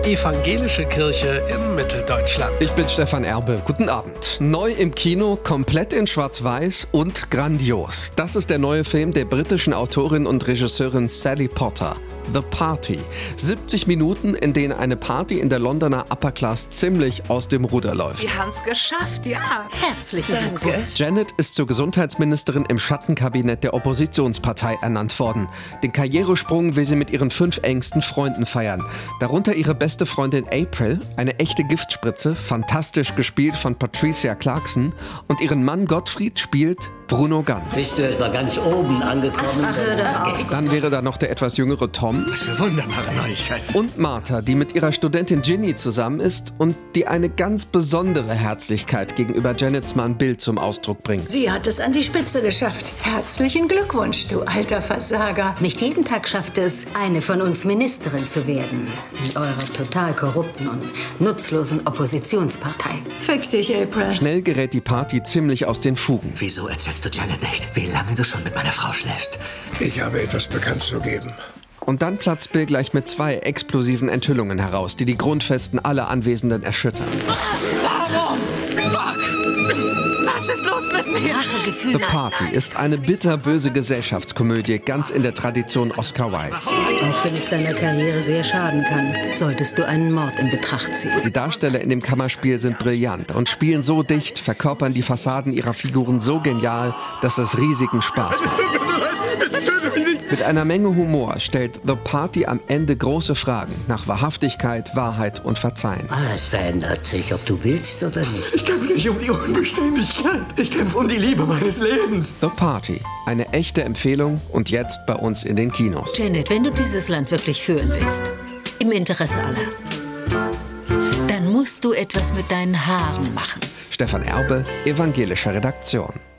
Evangelische Kirche in Mitteldeutschland. Ich bin Stefan Erbe. Guten Abend. Neu im Kino, komplett in Schwarz-Weiß und grandios. Das ist der neue Film der britischen Autorin und Regisseurin Sally Potter. The Party. 70 Minuten, in denen eine Party in der Londoner Upper Class ziemlich aus dem Ruder läuft. Wir haben es geschafft, ja. Herzlichen Glückwunsch. Janet ist zur Gesundheitsministerin im Schattenkabinett der Oppositionspartei ernannt worden. Den Karrieresprung will sie mit ihren 5 engsten Freunden feiern. Darunter ihre beste Freundin April, eine echte Giftspritze, fantastisch gespielt von Patricia Clarkson, und ihren Mann Gottfried spielt Bruno Ganz. Bist du erst mal ganz oben angekommen? Ach, hör doch auf. Dann wäre da noch der etwas jüngere Tom. Was für wunderbare Neuigkeiten. Und Martha, die mit ihrer Studentin Ginny zusammen ist und die eine ganz besondere Herzlichkeit gegenüber Janets Mann Bill zum Ausdruck bringt. Sie hat es an die Spitze geschafft. Herzlichen Glückwunsch, du alter Versager. Nicht jeden Tag schafft es, eine von uns Ministerin zu werden. In eurer total korrupten und nutzlosen Oppositionspartei. Fick dich, April. Schnell gerät die Party ziemlich aus den Fugen. Wieso erzählst du Janet nicht, wie lange du schon mit meiner Frau schläfst? Ich habe etwas bekannt zu geben. Und dann platzt Bill gleich mit 2 explosiven Enthüllungen heraus, die die Grundfesten aller Anwesenden erschüttern. Warum? Was ist los mit mir? Rachegefühl. The Party ist eine bitterböse Gesellschaftskomödie, ganz in der Tradition Oscar Wilde. Auch wenn es deiner Karriere sehr schaden kann, solltest du einen Mord in Betracht ziehen. Die Darsteller in dem Kammerspiel sind brillant und spielen so dicht, verkörpern die Fassaden ihrer Figuren so genial, dass es riesigen Spaß macht. Mit einer Menge Humor stellt The Party am Ende große Fragen nach Wahrhaftigkeit, Wahrheit und Verzeihen. Alles verändert sich, ob du willst oder nicht. Ich kämpfe nicht um die Unbeständigkeit. Ich kämpfe um die Liebe meines Lebens. The Party, eine echte Empfehlung und jetzt bei uns in den Kinos. Janet, wenn du dieses Land wirklich führen willst, im Interesse aller, dann musst du etwas mit deinen Haaren machen. Stefan Erbe, Evangelische Redaktion.